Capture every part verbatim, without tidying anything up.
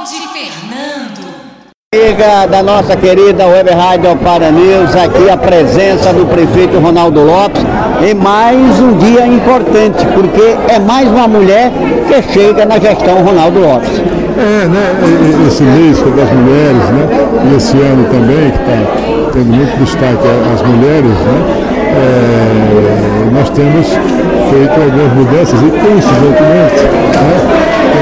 Fernando. Amiga da nossa querida Web Rádio Para News, aqui a presença do prefeito Ronaldo Lopes em mais um dia importante, porque é mais uma mulher que chega na gestão Ronaldo Lopes. É, né, esse mês foi das mulheres, né, e esse ano também, que está tendo muito destaque as mulheres, né, é, nós temos feito algumas mudanças e coincidentemente, né,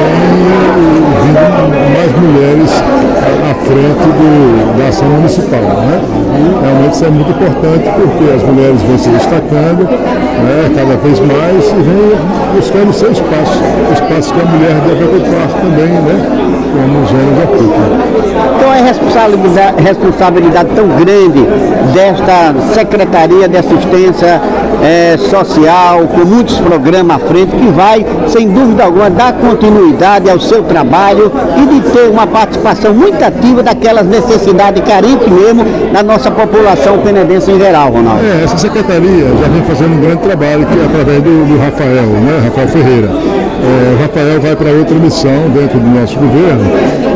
tem vindo mais mulheres à frente do, da ação municipal, né? Realmente isso é muito importante porque as mulheres vêm se destacando, né, cada vez mais e vêm buscando seu espaço, o espaço que a mulher deve ocupar também, né, como os homens ocupam. Então é responsabilidade, responsabilidade tão grande desta Secretaria de Assistência é, Social, com muitos programas à frente, que vai, sem dúvida alguma, dar continuidade ao seu trabalho e de ter uma participação muito ativa daquelas necessidades carentes mesmo da nossa população penedense em geral, Ronaldo. É, essa secretaria já vem fazendo um grande trabalho que é através do, do Rafael, né, Rafael Ferreira. É, o Rafael vai para outra missão dentro do nosso governo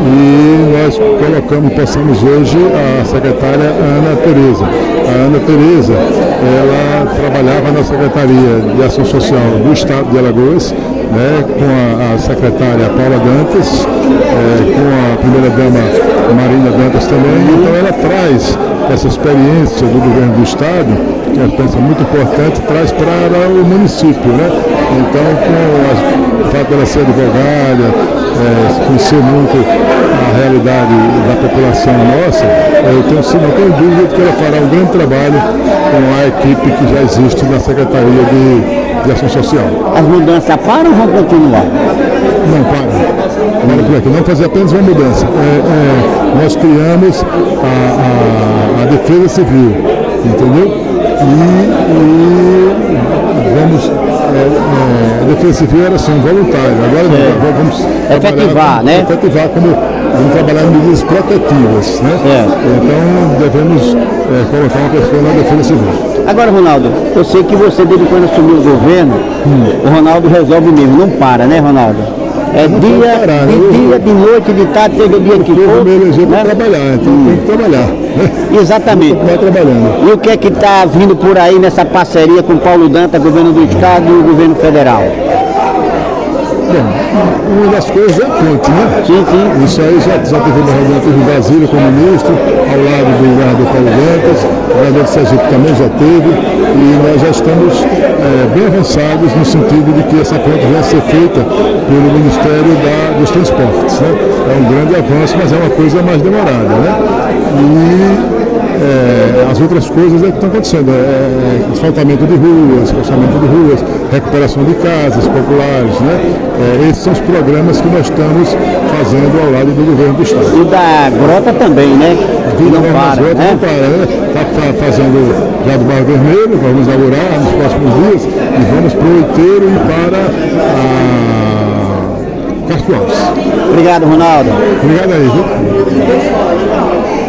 e nós colocamos, passamos hoje a secretária Ana Tereza. A Ana Tereza, ela trabalhava na Secretaria de Ação Social do Estado de Alagoas, né, com a, a secretária Paula Dantas, é, com a primeira-dama Marina Dantas também. Então ela traz essa experiência do governo do Estado, que é uma experiência muito importante, traz para o município, né? Então, com a, o fato dela ser advogada, é, conhecer muito a realidade da população nossa, eu tenho, não tenho dúvida de que ela fará um grande trabalho com a equipe que já existe na Secretaria de, de Ação Social. As mudanças param ou vão continuar? Não, para. Para por aqui. Não fazer apenas uma mudança. É, é, nós criamos a, a, a Defesa Civil, entendeu? E, e vamos... É, é, a Defesa Civil era assim, voluntária. Agora é. vamos efetivar, né? Efetivar como vamos trabalhar em medidas protetivas, né? É. Então devemos é, colocar uma pessoa na Defesa Civil. Agora, Ronaldo, eu sei que você, desde quando assumiu o governo, hum. o Ronaldo resolve mesmo, não para, né, Ronaldo? É não dia, parar, de eu, dia, de noite, de tarde, seja o dia que for. Me elegeu para trabalhar, então hum. tem que trabalhar. Né? Exatamente. Vai trabalhando. E o que é que está vindo por aí nessa parceria com Paulo Dantas, governo do Estado e o governo federal? Bom, uma das coisas é a ponte, né? Sim, sim. Isso aí já, já teve uma reunião em Brasília com o ministro, ao lado do governador Paulo Dantas, o governador de Sergipe também já teve, e nós já estamos é, bem avançados no sentido de que essa ponte venha a ser feita pelo Ministério da, dos Transportes, né? É um grande avanço, mas é uma coisa mais demorada, né? E É, as outras coisas é que estão acontecendo, é, é, asfaltamento de ruas, calçamento de ruas, recuperação de casas populares, né? É, esses são os programas que nós estamos fazendo ao lado do governo do Estado. E da Grota também, né? Vida não para, Grota né? não para, né? Está fazendo já do Bairro Vermelho, vamos inaugurar nos próximos dias e vamos para o Oiteiro e para a Castro Alves. Obrigado, Ronaldo. Obrigado aí, viu?